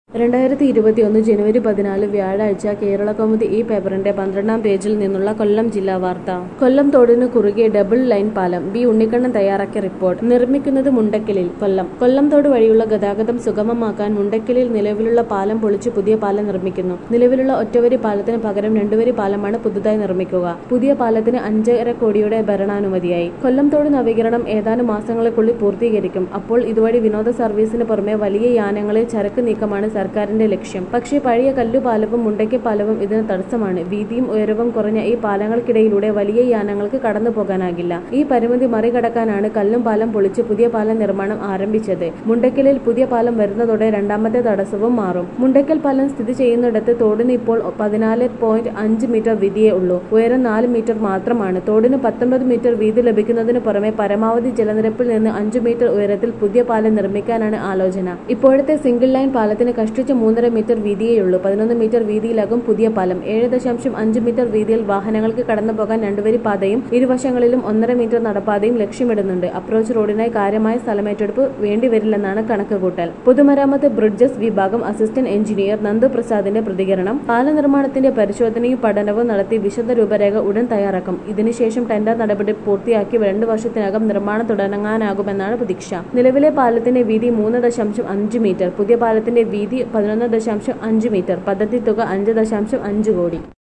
2021 ജനുവരി 14 വ്യാഴാഴ്ച കേരളകൗമുദി ഈ പേപ്പറിന്റെ 12-ാം പേജിൽ നിന്നുള്ള കൊല്ലം ജില്ലാ വാർത്ത. കൊല്ലം തോടിനു കുറുകെ ഡബിൾ ലൈൻ പാലം. ബി ഉണ്ണിക്കണ്ണൻ തയ്യാറാക്കിയ റിപ്പോർട്ട്. നിർമ്മിക്കുന്നത് മുണ്ടക്കലിൽ. കൊല്ലം തോട് വഴിയുള്ള ഗതാഗതം സുഗമമാക്കാൻ മുണ്ടക്കലിൽ നിലവിലുള്ള പാലം പൊളിച്ച് പുതിയ പാലം നിർമ്മിക്കുന്നു. നിലവിലുള്ള ഒറ്റവരി പാലത്തിന് പകരം രണ്ടുവരി പാലമാണ് പുതുതായി നിർമ്മിക്കുക. പുതിയ പാലത്തിന് 5.5 കോടിയുടെ ഭരണാനുമതിയായി. കൊല്ലം തോട് നവീകരണം ഏതാനും മാസങ്ങൾക്കുള്ളിൽ പൂർത്തീകരിക്കും. അപ്പോൾ ഇതുവഴി വിനോദ സർവീസിന് പുറമെ വലിയ യാനങ്ങളിൽ ചരക്ക് നീക്കമാണ് സർക്കാരിന്റെ ലക്ഷ്യം. പക്ഷേ പഴയ കല്ലുപാലവും മുണ്ടയ്ക്കൽ പാലവും ഇതിന് തടസ്സമാണ്. വീതിയും ഉയരവും കുറഞ്ഞ ഈ പാലങ്ങൾക്കിടയിലൂടെ വലിയ യാനങ്ങൾക്ക് കടന്നു പോകാനാകില്ല. ഈ പരിമിതി മറികടക്കാനാണ് കല്ലും പാലം പൊളിച്ച് പുതിയ പാലം നിർമ്മാണം ആരംഭിച്ചത്. മുണ്ടയ്ക്കലിൽ പുതിയ പാലം വരുന്നതോടെ രണ്ടാമത്തെ തടസ്സവും മാറും. മുണ്ടയ്ക്കൽ പാലം സ്ഥിതി ചെയ്യുന്നിടത്ത് തോടിന് ഇപ്പോൾ 14.5 മീറ്റർ വീതിയേ ഉള്ളൂ. ഉയരം 4 മീറ്റർ മാത്രമാണ്. തോടിന് 19 മീറ്റർ വീതി ലഭിക്കുന്നതിന് പുറമെ പരമാവധി ജലനിരപ്പിൽ നിന്ന് 5 മീറ്റർ ഉയരത്തിൽ പുതിയ പാലം നിർമ്മിക്കാനാണ് ആലോചന. ഇപ്പോഴത്തെ സിംഗിൾ ലൈൻ പാലത്തിന് കഷ്ടിച്ച 3.5 മീറ്റർ വീതിയേയുള്ളൂ. 11 മീറ്റർ വീതിയിലാകും പുതിയ പാലം. 7.5 മീറ്റർ വീതിയിൽ വാഹനങ്ങൾക്ക് കടന്നുപോകാൻ രണ്ടുവരി പാതയും ഇരുവശങ്ങളിലും 1.5 മീറ്റർ നടപ്പാതയും ലക്ഷ്യമിടുന്നുണ്ട്. അപ്രോച്ച് റോഡിനായി കാര്യമായ സ്ഥലമേറ്റെടുപ്പ് വേണ്ടിവരില്ലെന്നാണ് കണക്കുകൂട്ടൽ. പൊതുമരാമത്ത് ബ്രിഡ്ജസ് വിഭാഗം അസിസ്റ്റന്റ് എഞ്ചിനീയർ നന്ദു പ്രസാദിന്റെ പ്രതികരണം. പാല നിർമ്മാണത്തിന്റെ പരിശോധനയും പഠനവും നടത്തി വിശദ രൂപരേഖ ഉടൻ തയ്യാറാക്കും. ഇതിനുശേഷം ടെൻഡർ നടപടി പൂർത്തിയാക്കി 2 വർഷത്തിനകം നിർമ്മാണം തുടങ്ങാനാകുമെന്നാണ് പ്രതീക്ഷ. നിലവിലെ പാലത്തിന്റെ വീതി 3.5 മീറ്റർ. പുതിയ പാലത്തിന്റെ വീതി 11.5 മീറ്റർ. പദ്ധതി തുക 5.5 കോടി.